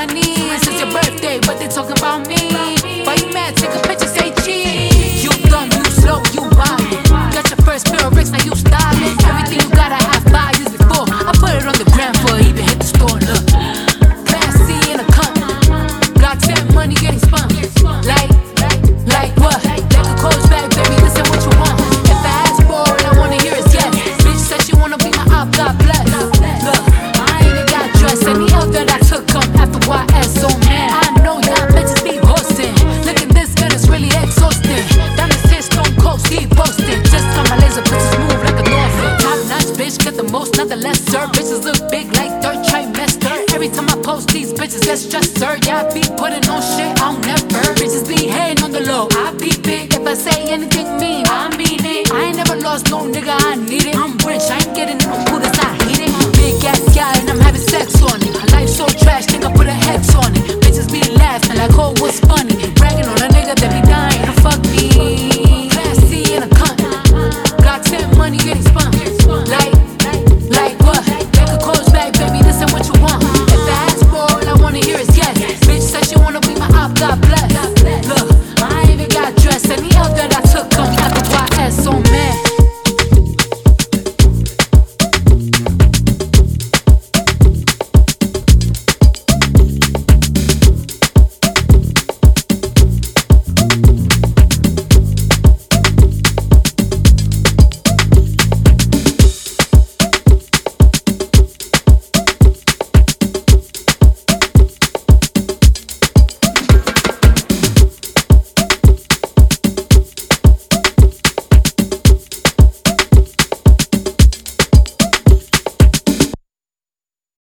my knees. It's your birthday, but they talking about me. Why you mad? Take a picture, say cheese. You dumb, you slow, you wildin'. Got your first pair of bricks, now you stylin'. Everything you got, I have 5 years before. I put it on the gram before I even hit the store. Look, Class C in a cup. Glock 10 money getting spun. Like what? Like a coach back, baby, listen what you want. If I ask for it, I wanna hear is yes. Bitch said she wanna be my op, God bless. Look, I ain't even got dressed. Any L that I took come after YS, so man, I know y'all bitches be hosting. Look at this gun, it's really exhausting. Diamonds hit stone cold, keep posting. Just on my laser, pussy smooth like a Norfolk. Top notch, bitch, get the most, not the lesser. Bitches look big like dirt trimester. Every time I post these bitches get stressed, sir. Yeah, I be putting on shit, I'll never. Bitches be hating on the low, I be big. If I say anything mean, I mean it. I ain't never lost no nigga, I need it. I'm rich, I ain't getting no food that's not heated.